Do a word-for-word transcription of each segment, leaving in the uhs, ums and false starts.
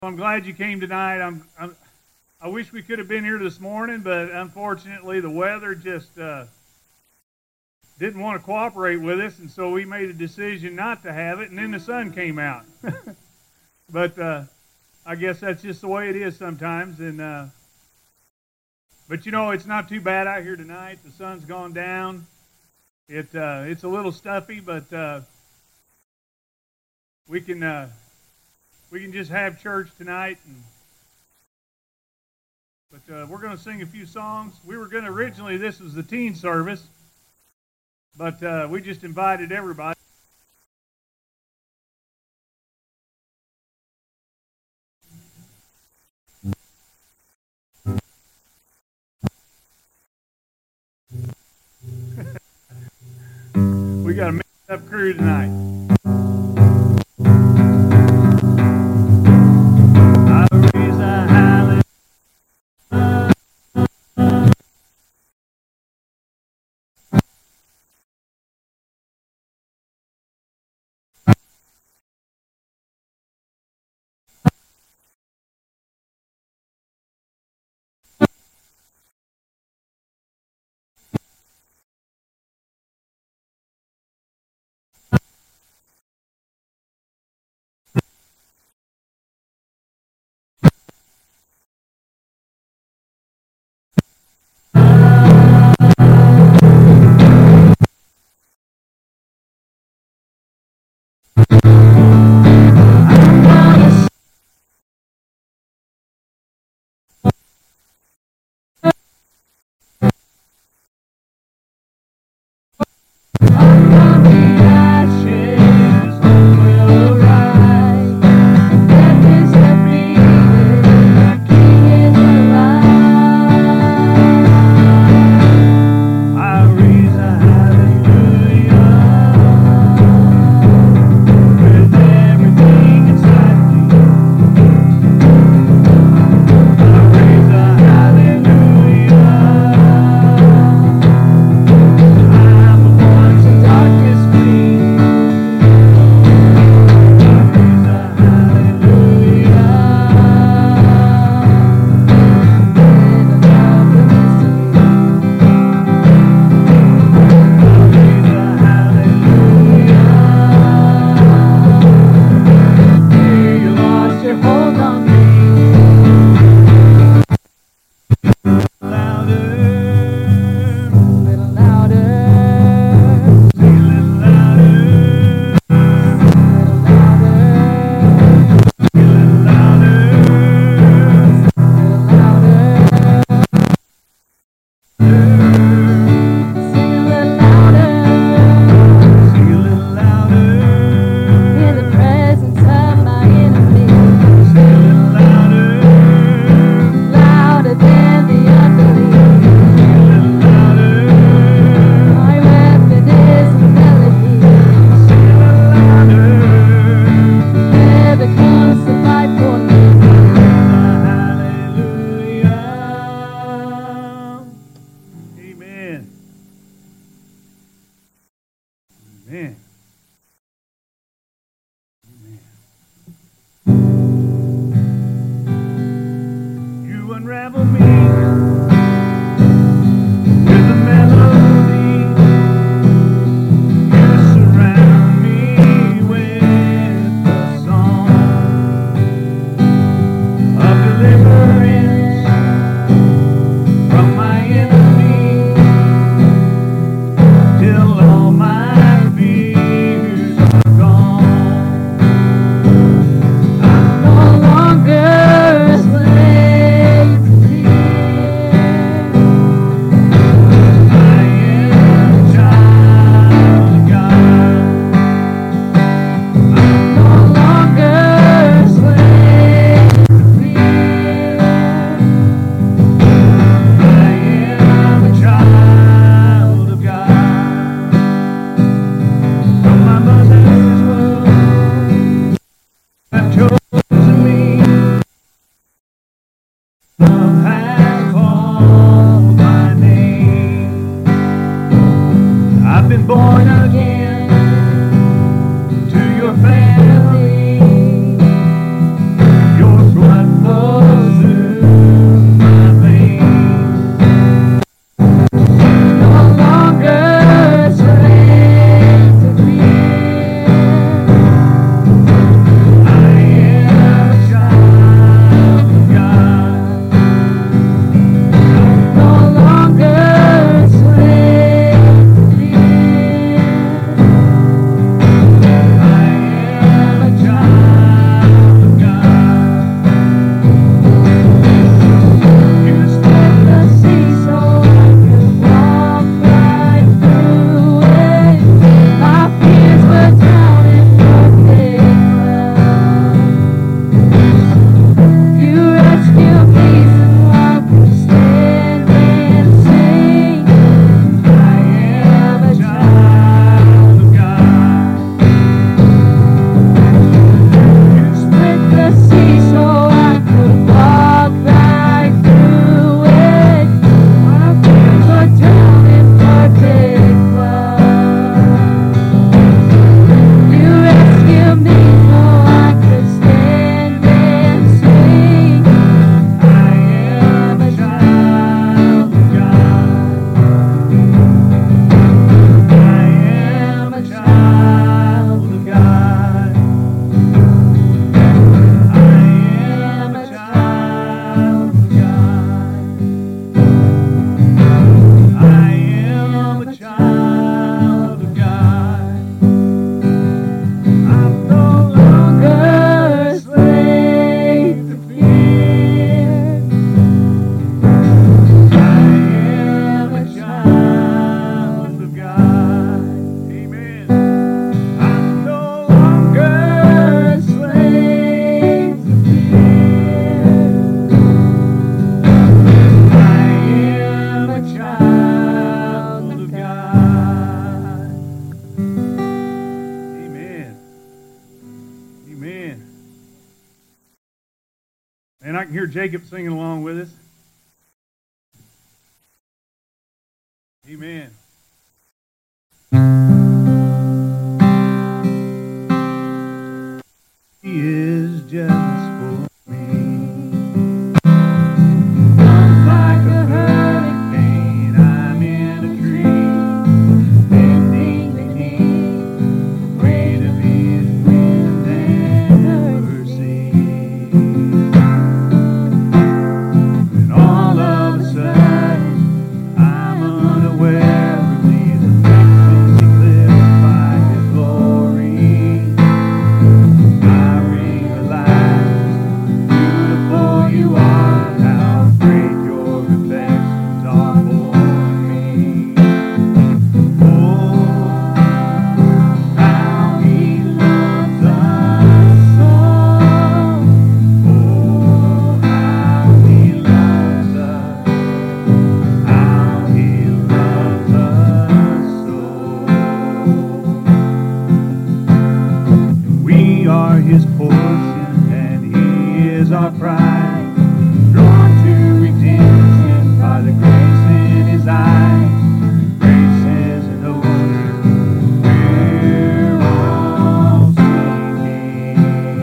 I'm glad you came tonight. I'm, I'm I wish we could have been here this morning, but unfortunately the weather just uh, didn't want to cooperate with us, and so we made a decision not to have it, and then the sun came out. But uh, I guess that's just the way it is sometimes. And uh, but you know, it's not too bad out here tonight. The sun's gone down. It uh, it's a little stuffy, but uh, we can uh, we can just have church tonight. And But uh, we're going to sing a few songs. We were going to originally, this was the teen service, but uh, we just invited everybody. We got a mixed up crew tonight. I raise a hallelujah. And I can hear Jacob singing along with us. Amen. He is just for me. Comes like a hurricane, I'm in a tree, bending the knee, the weight of His wind and mercy. And all of a sudden, I'm unaware of these afflictions eclipsed by His glory. I realize, beautiful you are, how great your affections are for me. Oh, how He loves us so. Oh, how He loves us. How He loves us so. We are His portion, and He is our pride, drawn to redemption by the grace in His eyes. Grace is an ocean we're all seeking.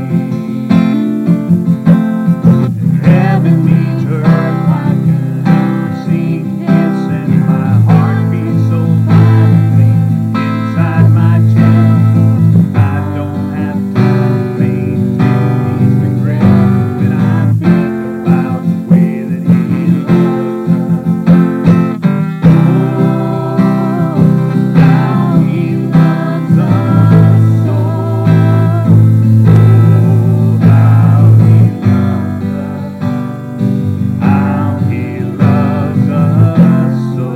And heaven meets earth like an unforeseen kiss, and my heart beats so violently inside my chest. I don't have time to maintain these regrets when I think about the way that He loves us. Oh, how He loves us so. Oh, how He loves us. How He loves us so.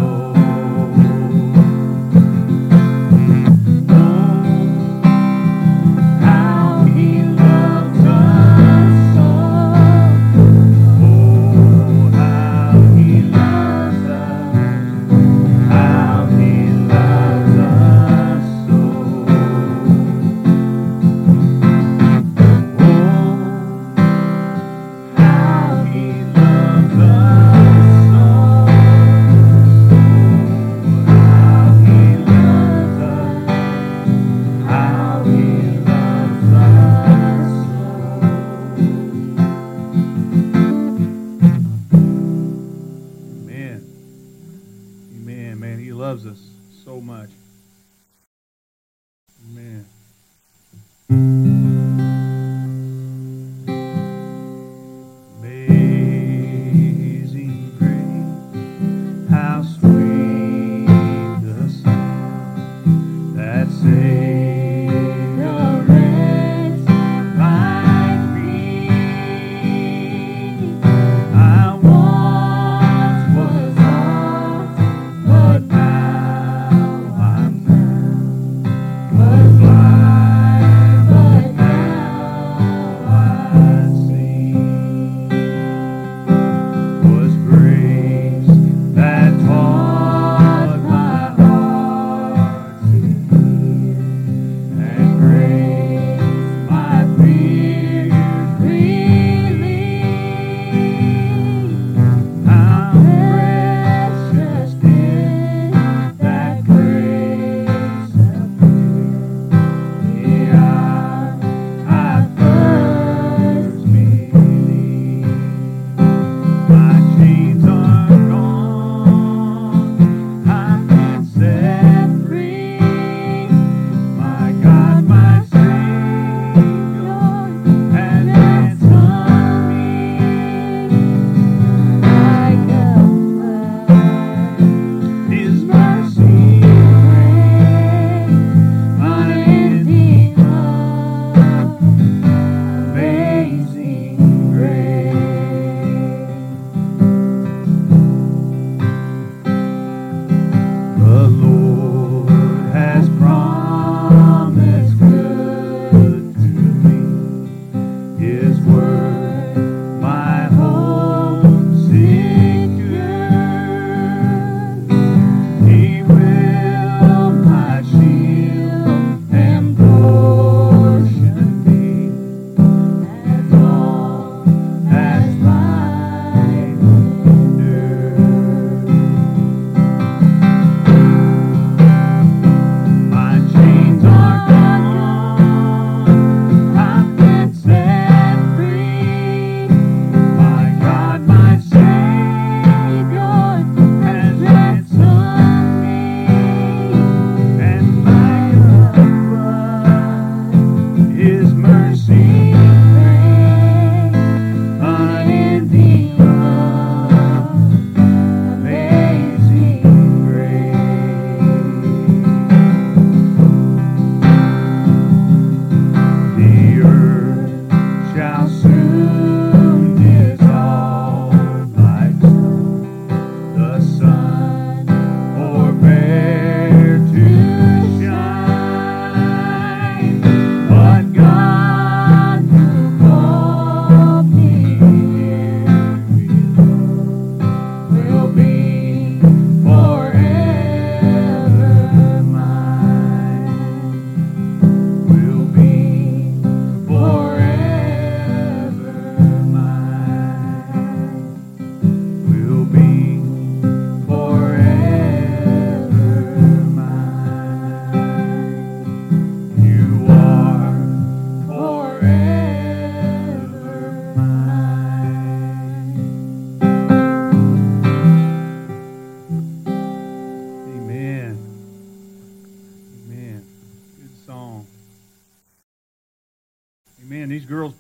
Oh, how He loves us so. Oh, how He loves us. How He loves us so. Oh, how He loves us so. How He loves us. How He loves us so. Amen. Amen, man. He loves us so much. Amen. Amazing grace, how sweet the sound that saved a wretch like me. I once was lost, but now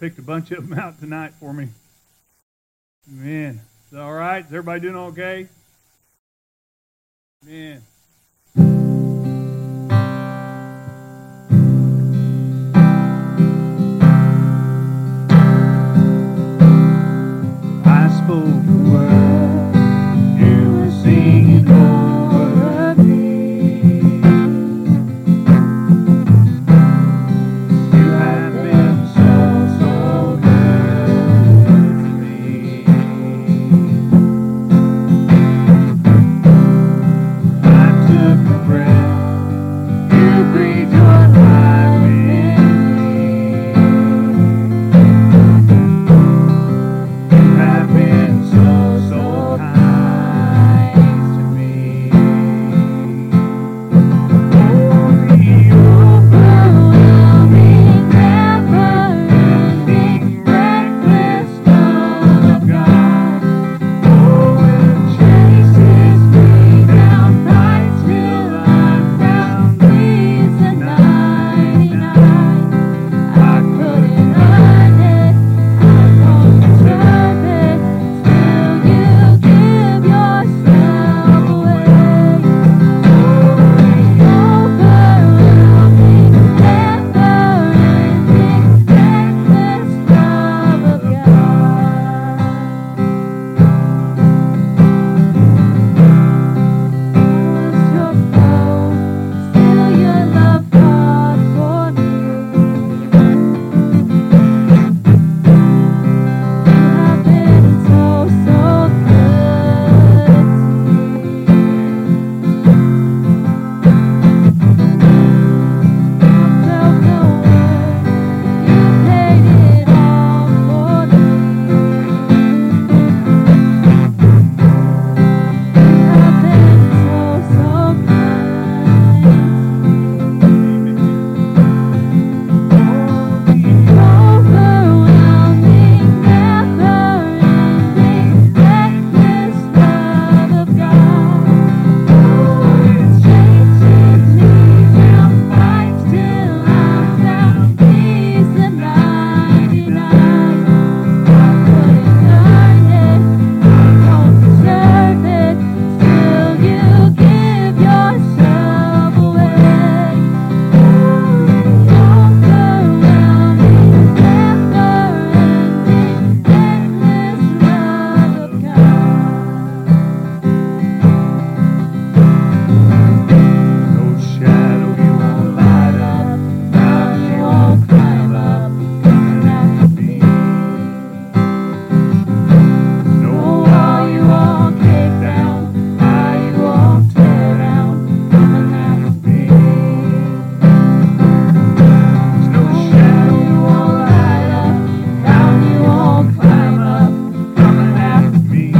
picked a bunch of them out tonight for me. Amen. Is that all right? Is everybody doing okay? Amen. I spoke the word, you were singing over me. You have been so, so good to me. I took a breath, you breathed your life in me. You have been so, so kind to me. Oh, the overwhelming, never-ending, reckless love of God. Oh, it chases me down right till I'm found. Leaves the ninety-nine. I couldn't earn it, I don't deserve it. Still, you give yourself away. Oh, the overwhelming, never-ending, reckless love of God. Was your fault, still your love fought for me. You have been so, so good to me. I felt the way you paid it all for me. You have been so, so kind to me. Overwhelming, never-ending, reckless love of God. Oh, it chases me down, fights till I'm found, leaves the ninety-nine. I couldn't earn it, I don't deserve it. Still, you give yourself away. Oh, the overwhelming, never-ending, reckless love of God. No shadow you won't light up, mountain you won't climb up, coming after me. No wall you won't kick down, lie you won't tear down, coming after me. There's no shadow you won't light up, mountain you won't climb up, coming after me.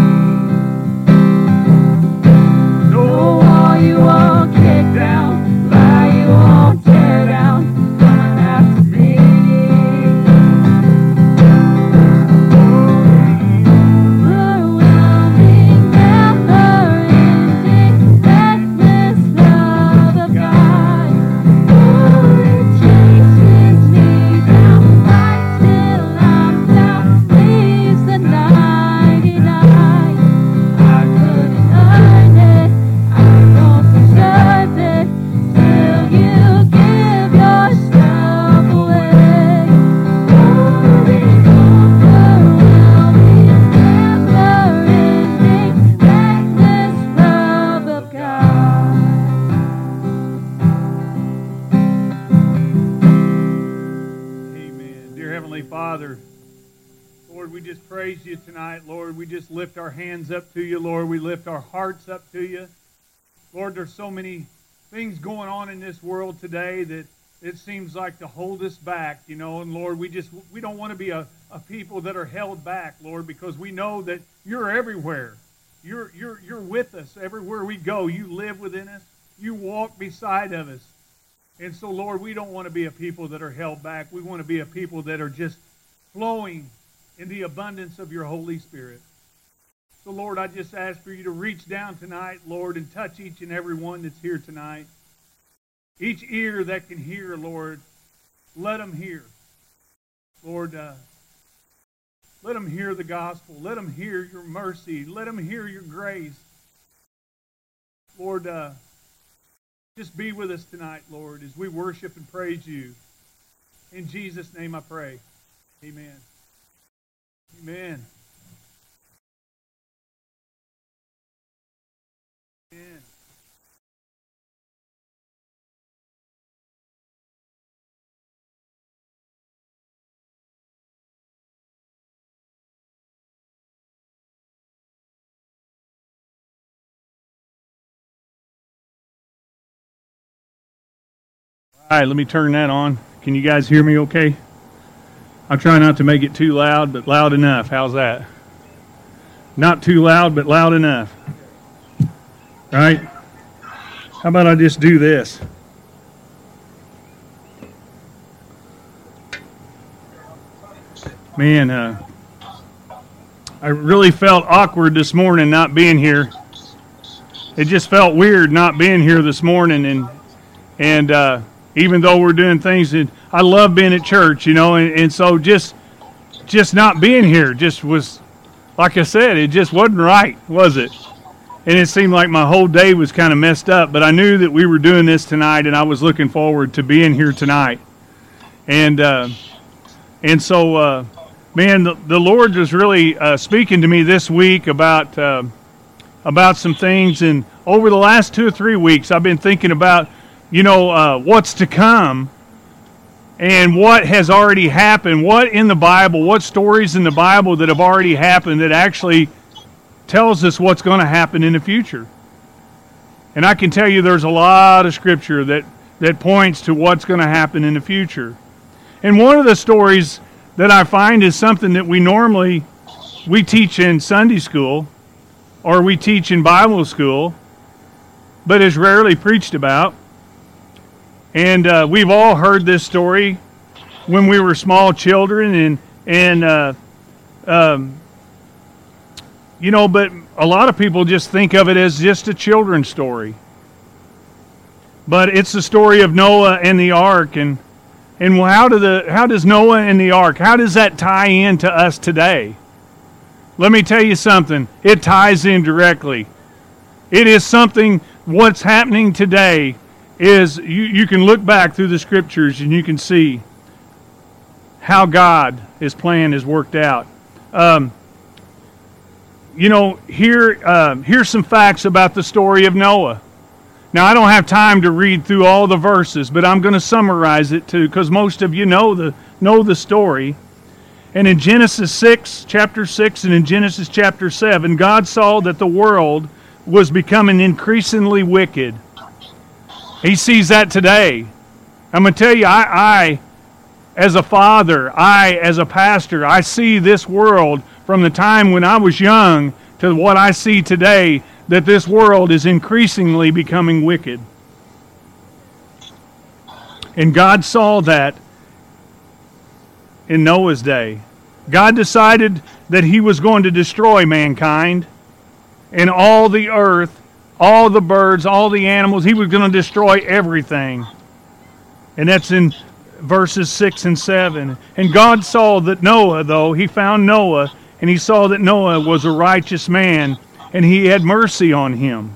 No wall you won't kick down, lie you won't tear down, coming after me. Overwhelming, never-ending, reckless love of God. Oh, it chases me down, fights till I'm found, leaves the ninety-nine. I couldn't earn it, I don't deserve it. Still, you give yourself away. Oh, the overwhelming, never-ending, reckless love of God. Amen. Dear Heavenly Father, Lord, we just praise you tonight. Lord, we just lift our hands up to you. Lord, we lift our hearts up to you. Lord, there's so many things going on in this world today that it seems like to hold us back, you know. And Lord, we just we don't want to be a, a people that are held back, Lord, because we know that you're everywhere. You're you're you're with us everywhere we go. You live within us. You walk beside of us. And so, Lord, we don't want to be a people that are held back. We want to be a people that are just flowing in the abundance of your Holy Spirit. So, Lord, I just ask for you to reach down tonight, Lord, and touch each and every one that's here tonight. Each ear that can hear, Lord, let them hear. Lord, uh, Let them hear the gospel. Let them hear your mercy. Let them hear your grace. Lord, uh, just be with us tonight, Lord, as we worship and praise you. In Jesus' name I pray. Amen. Amen. Amen. All right, let me turn that on. Can you guys hear me okay? I'll try not to make it too loud, but loud enough. How's that? Not too loud, but loud enough. All right? How about I just do this? Man, uh, I really felt awkward this morning not being here. It just felt weird not being here this morning, and and uh, even though we're doing things that I love being at church, you know, and, and so just just not being here just was, like I said, it just wasn't right, was it? And it seemed like my whole day was kind of messed up, but I knew that we were doing this tonight, and I was looking forward to being here tonight. And uh, and so, uh, man, the, the Lord was really uh, speaking to me this week about uh, about some things, and over the last two or three weeks, I've been thinking about, you know, uh, what's to come and what has already happened, what in the Bible, what stories in the Bible that have already happened that actually tells us what's going to happen in the future. And I can tell you there's a lot of scripture that, that points to what's going to happen in the future. And one of the stories that I find is something that we normally, we teach in Sunday school or we teach in Bible school, but is rarely preached about. And uh, we've all heard this story when we were small children, and and uh, um, you know, but a lot of people just think of it as just a children's story. But it's the story of Noah and the ark, and and how do the how does Noah and the ark, how does that tie into us today? Let me tell you something. It ties in directly. It is something. What's happening today is you, you can look back through the scriptures and you can see how God, His plan has worked out. Um, you know, here uh, here's some facts about the story of Noah. Now, I don't have time to read through all the verses, but I'm going to summarize it too, because most of you know the know the story. And in Genesis six, chapter six, and in Genesis chapter seven, God saw that the world was becoming increasingly wicked. He sees that today. I'm going to tell you, I, I, as a father, I, as a pastor, I see this world from the time when I was young to what I see today, that this world is increasingly becoming wicked. And God saw that in Noah's day. God decided that He was going to destroy mankind and all the earth, all the birds, all the animals. He was going to destroy everything. And that's in verses six and seven. And God saw that Noah, though, He found Noah, and He saw that Noah was a righteous man, and He had mercy on him.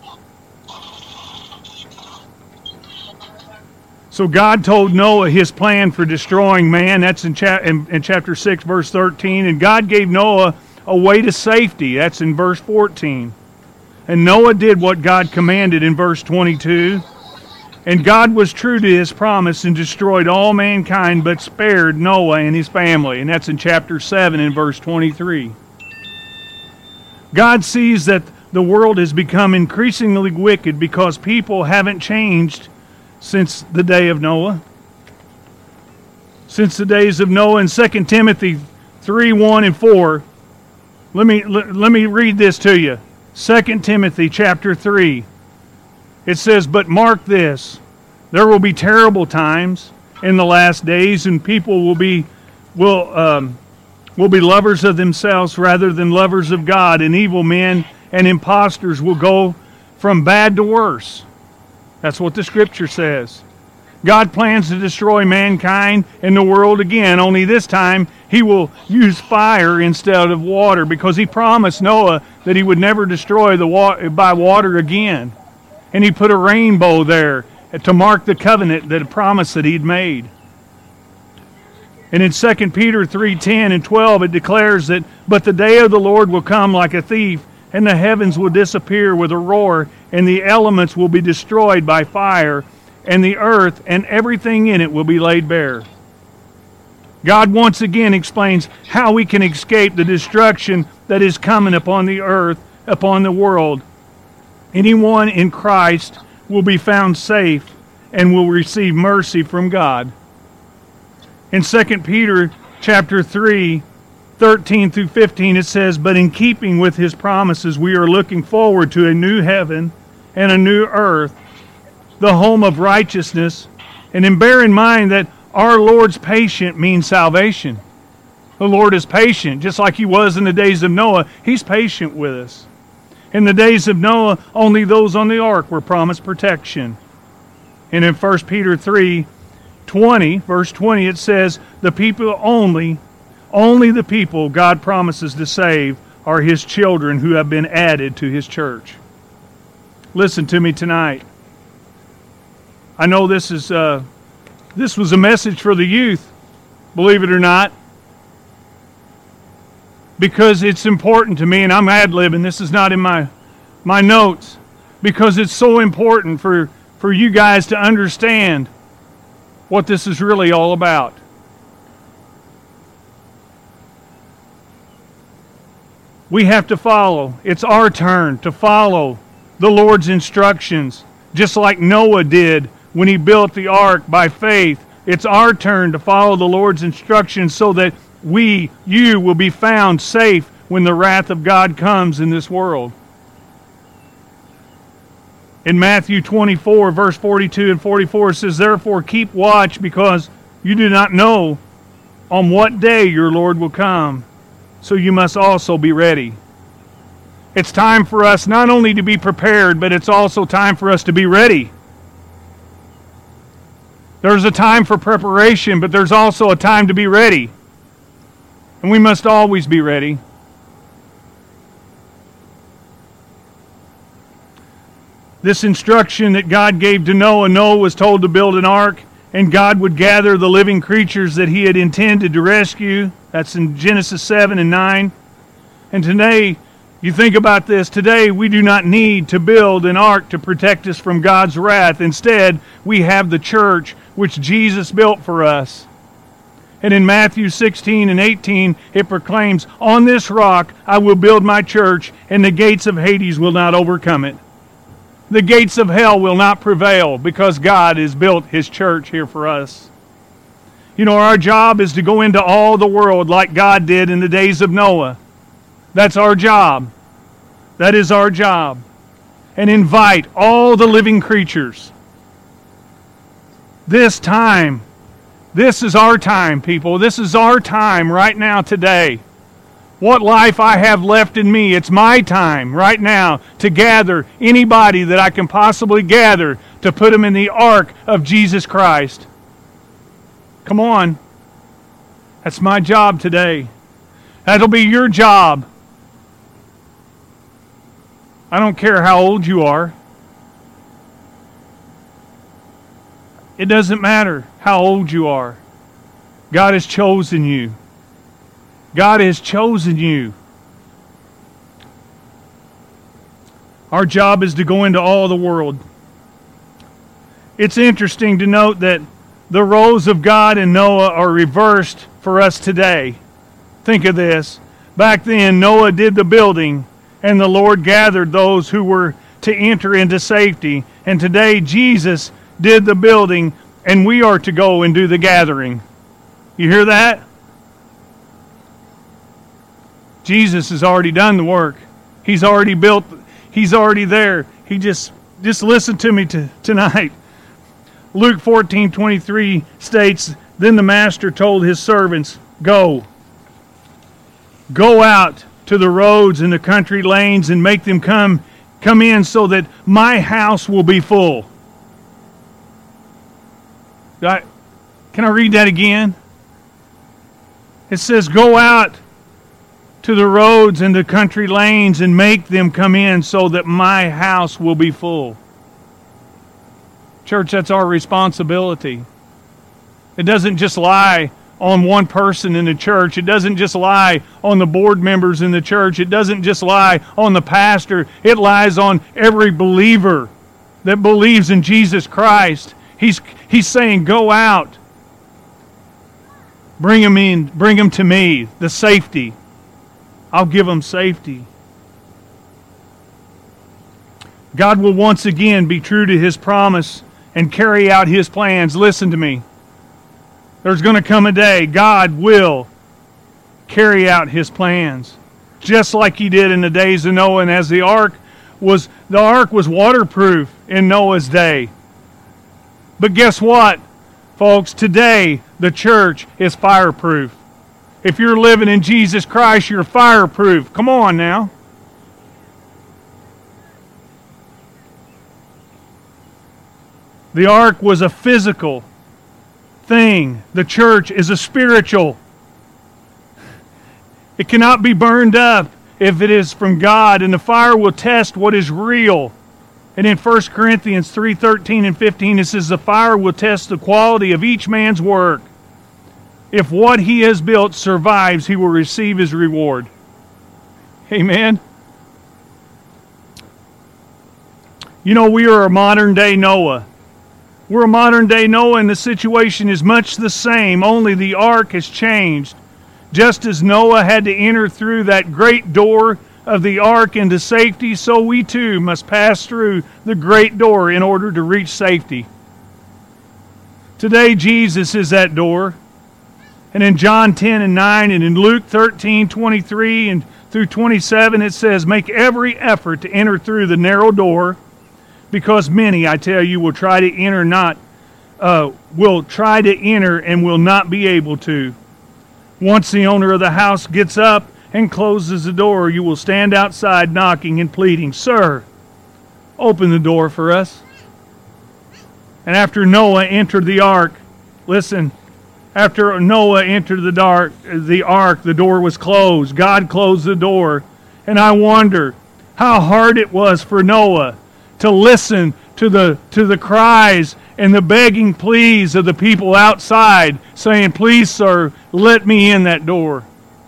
So God told Noah His plan for destroying man. That's in, cha- in, in chapter six, verse thirteen. And God gave Noah a way to safety. That's in verse fourteen. And Noah did what God commanded in verse twenty-two. And God was true to His promise and destroyed all mankind, but spared Noah and his family. And that's in chapter seven in verse twenty-three. God sees that the world has become increasingly wicked because people haven't changed since the day of Noah. Since the days of Noah. In Second Timothy three, one and four, let me, let, let me read this to you. Second Timothy chapter three. It says, "But mark this, there will be terrible times in the last days, and people will be will um, will be lovers of themselves rather than lovers of God, and evil men and impostors will go from bad to worse." That's what the Scripture says. God plans to destroy mankind and the world again, only this time He will use fire instead of water, because He promised Noah that He would never destroy the wa- by water again. And He put a rainbow there to mark the covenant, that promise that He'd made. And in Second Peter three ten and twelve, it declares that, "But the day of the Lord will come like a thief, and the heavens will disappear with a roar, and the elements will be destroyed by fire, and the earth and everything in it will be laid bare." God once again explains how we can escape the destruction that is coming upon the earth, upon the world. Anyone in Christ will be found safe and will receive mercy from God. In Second Peter chapter three, thirteen through fifteen, it says, "But in keeping with His promises, we are looking forward to a new heaven and a new earth, the home of righteousness." And then bear in mind that our Lord's patient means salvation. The Lord is patient, just like He was in the days of Noah. He's patient with us. In the days of Noah, only those on the ark were promised protection. And in First Peter three twenty, verse twenty, it says, "The people only, only the people God promises to save are His children who have been added to His church." Listen to me tonight. I know this is uh, this was a message for the youth, believe it or not, because it's important to me, and I'm ad-libbing. This is not in my my notes, because it's so important for, for you guys to understand what this is really all about. We have to follow. It's our turn to follow the Lord's instructions, just like Noah did when he built the ark by faith. It's our turn to follow the Lord's instructions so that we, you, will be found safe when the wrath of God comes in this world. In Matthew twenty-four, verse forty-two and forty-four, it says, "Therefore keep watch, because you do not know on what day your Lord will come. So you must also be ready." It's time for us not only to be prepared, but it's also time for us to be ready. There's a time for preparation, but there's also a time to be ready. And we must always be ready. This instruction that God gave to Noah, Noah was told to build an ark, and God would gather the living creatures that He had intended to rescue. That's in Genesis seven and nine. And today, you think about this, today we do not need to build an ark to protect us from God's wrath. Instead, we have the church, which Jesus built for us. And in Matthew sixteen and eighteen, it proclaims, "On this rock I will build my church, and the gates of Hades will not overcome it." The gates of hell will not prevail, because God has built His church here for us. You know, our job is to go into all the world like God did in the days of Noah. That's our job. That is our job. And invite all the living creatures. This time, this is our time, people. This is our time right now, today. What life I have left in me, it's my time right now to gather anybody that I can possibly gather to put them in the ark of Jesus Christ. Come on. That's my job today. That'll be your job. I don't care how old you are. It doesn't matter how old you are. God has chosen you. God has chosen you. Our job is to go into all the world. It's interesting to note that the roles of God and Noah are reversed for us today. Think of this. Back then, Noah did the building, and the Lord gathered those who were to enter into safety. And today, Jesus did the building, and we are to go and do the gathering. You hear that? Jesus has already done the work. He's already built. He's already there. He just, just listen to me to, tonight. Luke fourteen twenty-three states, "Then the master told his servants, Go. Go out to the roads and the country lanes and make them come, come in so that my house will be full." I, can I read that again? It says, go out to the roads and the country lanes and make them come in so that my house will be full. Church, that's our responsibility. It doesn't just lie on one person in the church. It doesn't just lie on the board members in the church. It doesn't just lie on the pastor. It lies on every believer that believes in Jesus Christ. He's, he's saying, go out. Bring them in. Bring them to me. The safety. I'll give them safety. God will once again be true to His promise and carry out His plans. Listen to me. There's going to come a day God will carry out His plans, just like He did in the days of Noah. And as the ark was, the ark was waterproof in Noah's day. But guess what, folks? Today the church is fireproof. If you're living in Jesus Christ, you're fireproof. Come on now. The ark was a physical thing. The church is a spiritual. It cannot be burned up if it is from God, and the fire will test what is real. And in First Corinthians three thirteen and fifteen, it says, the fire will test the quality of each man's work. If what he has built survives, he will receive his reward. Amen. You know, we are a modern day Noah. We're a modern day Noah, and the situation is much the same, only the ark has changed. Just as Noah had to enter through that great door of the ark into safety, so we too must pass through the great door in order to reach safety. Today, Jesus is that door. And in John ten and nine, and in Luke thirteen, twenty-three and through twenty-seven, it says, make every effort to enter through the narrow door, because many, I tell you, will try to enter not, uh, will try to enter and will not be able to. Once the owner of the house gets up and closes the door, you will stand outside knocking and pleading, Sir, open the door for us. And after Noah entered the ark, listen, after Noah entered the dark, the ark, the door was closed. God closed the door. And I wonder how hard it was for Noah to listen to the to the cries and the begging pleas of the people outside saying, please, sir, let me in that door.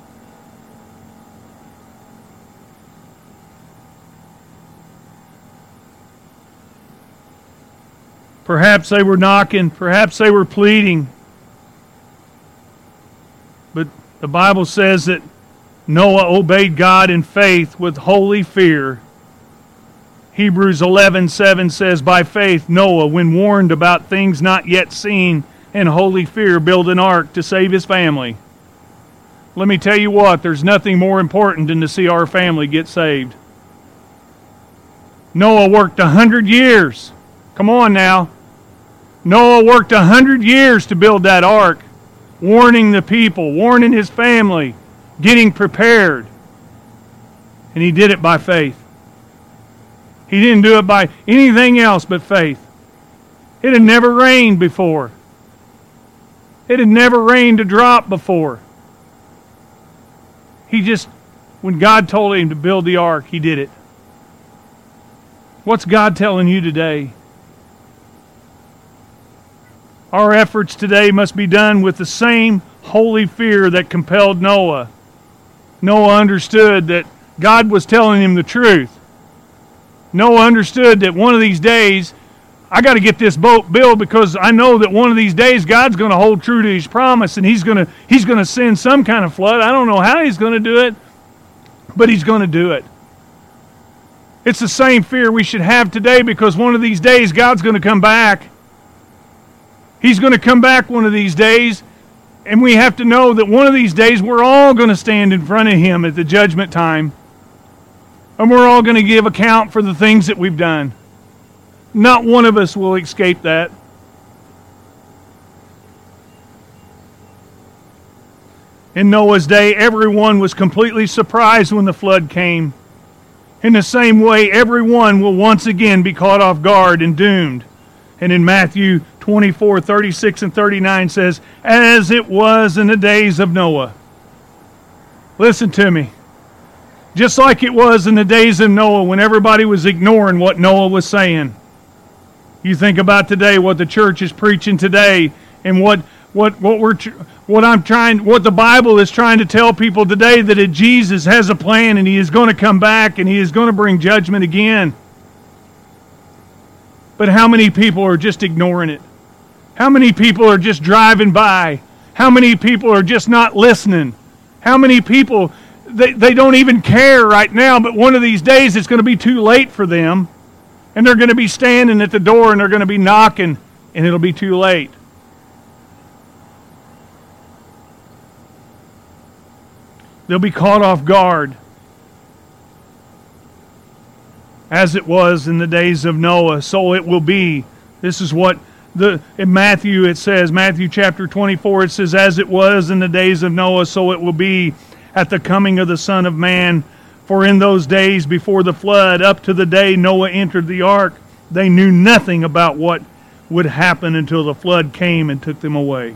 Perhaps they were knocking, perhaps they were pleading. But the Bible says that Noah obeyed God in faith with holy fear. Hebrews eleven seven says, by faith Noah, when warned about things not yet seen, in holy fear built an ark to save his family. Let me tell you what, there's nothing more important than to see our family get saved. Noah worked a hundred years. Come on now. Noah worked a hundred years to build that ark, warning the people, warning his family, getting prepared. And he did it by faith. He didn't do it by anything else but faith. It had never rained before. It had never rained a drop before. He just, when God told him to build the ark, he did it. What's God telling you today? Our efforts today must be done with the same holy fear that compelled Noah. Noah understood that God was telling him the truth. Noah understood that one of these days, I got to get this boat built because I know that one of these days God's going to hold true to His promise and He's going to He's going to send some kind of flood. I don't know how He's going to do it, but He's going to do it. It's the same fear we should have today because one of these days God's going to come back. He's going to come back one of these days, and we have to know that one of these days we're all going to stand in front of Him at the judgment time. And we're all going to give account for the things that we've done. Not one of us will escape that. In Noah's day, everyone was completely surprised when the flood came. In the same way, everyone will once again be caught off guard and doomed. And in Matthew twenty-four, thirty-six and thirty-nine says, as it was in the days of Noah. Listen to me. Just like it was in the days of Noah when everybody was ignoring what Noah was saying. You think about today, what the church is preaching today, and what what what we're what I'm trying, what the Bible is trying to tell people today, that Jesus has a plan and He is going to come back and He is going to bring judgment again. But how many people are just ignoring it? How many people are just driving by? How many people are just not listening? How many people, they, they don't even care right now, but one of these days it's going to be too late for them. And they're going to be standing at the door and they're going to be knocking, and it'll be too late. They'll be caught off guard. As it was in the days of Noah, so it will be. This is what the in Matthew it says, Matthew chapter twenty-four, it says, as it was in the days of Noah, so it will be at the coming of the Son of Man. For in those days before the flood, up to the day Noah entered the ark, they knew nothing about what would happen until the flood came and took them away.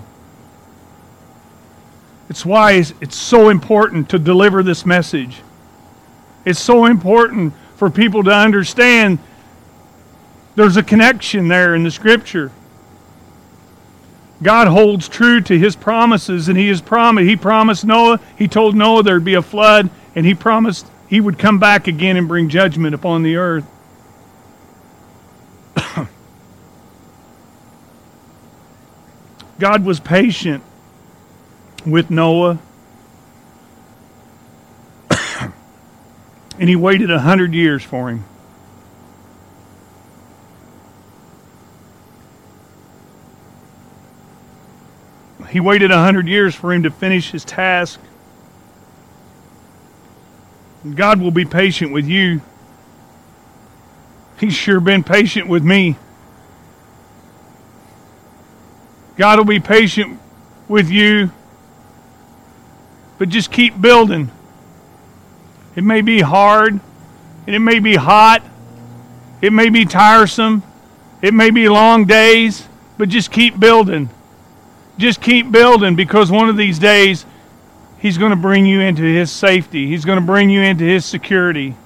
It's why it's so important to deliver this message. It's so important for people to understand there's a connection there in the Scripture. God holds true to His promises, and He has promised. He promised Noah, He told Noah there'd be a flood, and He promised He would come back again and bring judgment upon the earth. God was patient with Noah. And He waited a hundred years for him. He waited a hundred years for him to finish his task. God will be patient with you. He's sure been patient with me. God will be patient with you. But just keep building. It may be hard, and it may be hot, it may be tiresome, it may be long days, but just keep building. Just keep building, because one of these days, He's going to bring you into His safety. He's going to bring you into His security.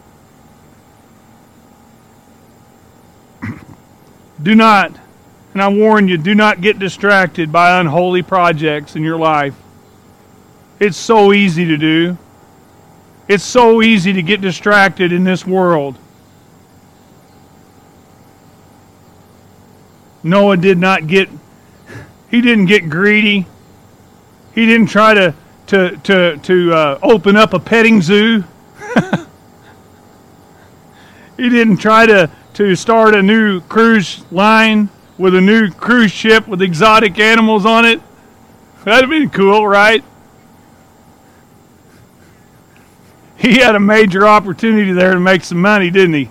Do not, and I warn you, do not get distracted by unholy projects in your life. It's so easy to do. It's so easy to get distracted in this world. Noah did not get, he didn't get greedy. He didn't try to, to, to, to uh, open up a petting zoo. He didn't try to, to start a new cruise line with a new cruise ship with exotic animals on it. That'd have been cool, right? He had a major opportunity there to make some money, didn't he?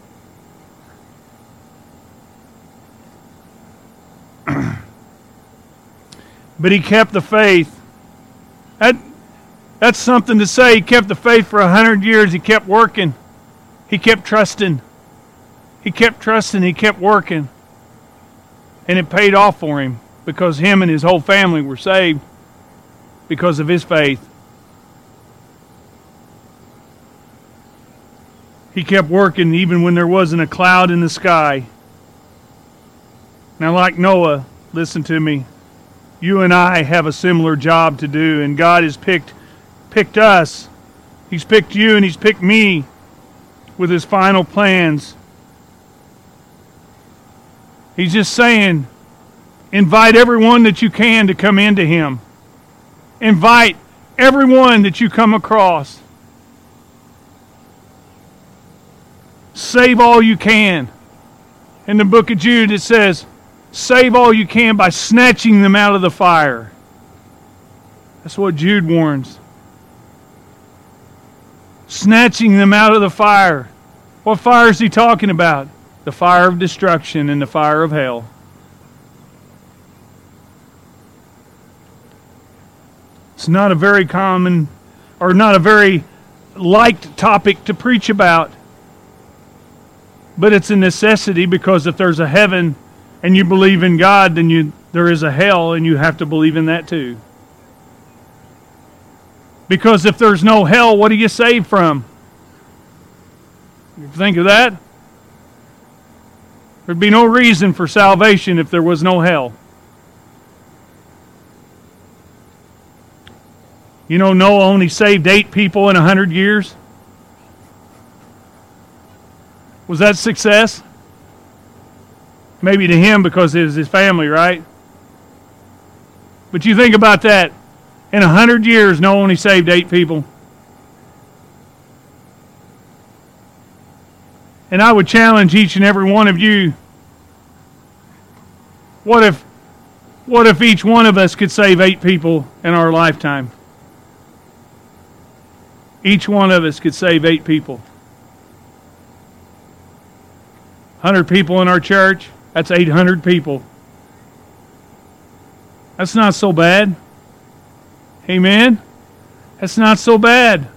But he kept the faith. That, that's something to say. He kept the faith for a hundred years. He kept working. He kept trusting. He kept trusting. He kept working. And it paid off for him, because him and his whole family were saved because of his faith. He kept working even when there wasn't a cloud in the sky. Now, like Noah, listen to me. You and I have a similar job to do, and God has picked, picked us. He's picked you and He's picked me with His final plans. He's just saying, invite everyone that you can to come into Him. Invite everyone that you come across. Save all you can. In the book of Jude it says, save all you can by snatching them out of the fire. That's what Jude warns. Snatching them out of the fire. What fire is he talking about? The fire of destruction and the fire of hell. It's not a very common, or not a very liked topic to preach about. But it's a necessity, because if there's a heaven and you believe in God, then you there is a hell, and you have to believe in that too. Because if there's no hell, what are you saved from? You think of that? There'd be no reason for salvation if there was no hell. You know, Noah only saved eight people in a hundred years. Was that success? Maybe to him because it was his family, right? But you think about that. In a hundred years, Noah only saved eight people. And I would challenge each and every one of you, what if, what if each one of us could save eight people in our lifetime? Each one of us could save eight people. one hundred people in our church, that's eight hundred people. That's not so bad. Amen? That's not so bad.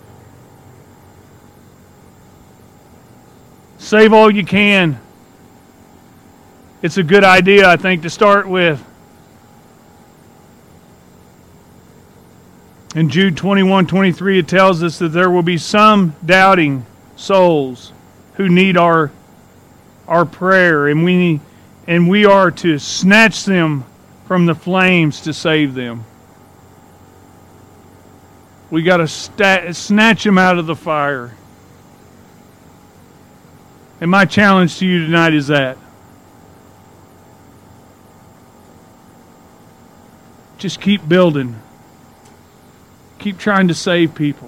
Save all you can. It's a good idea, I think, to start with. In Jude twenty-one twenty-three, it tells us that there will be some doubting souls who need our our prayer, and we and we are to snatch them from the flames to save them. We got to sta- snatch them out of the fire. And my challenge to you tonight is that. Just keep building. Keep trying to save people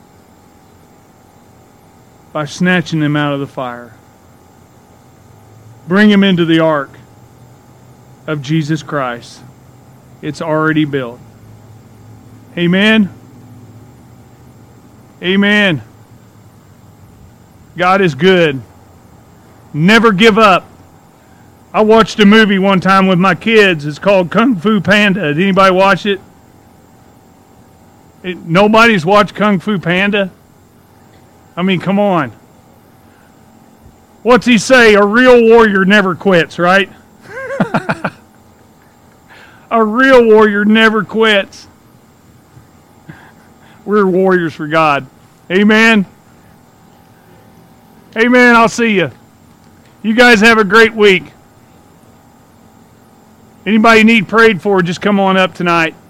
by snatching them out of the fire. Bring them into the ark of Jesus Christ. It's already built. Amen. Amen. God is good. Never give up. I watched a movie one time with my kids. It's called Kung Fu Panda. Did anybody watch it? it nobody's watched Kung Fu Panda? I mean, come on. What's he say? A real warrior never quits, right? A real warrior never quits. We're warriors for God. Amen. Amen. I'll see you. You guys have a great week. Anybody need prayed for, just come on up tonight.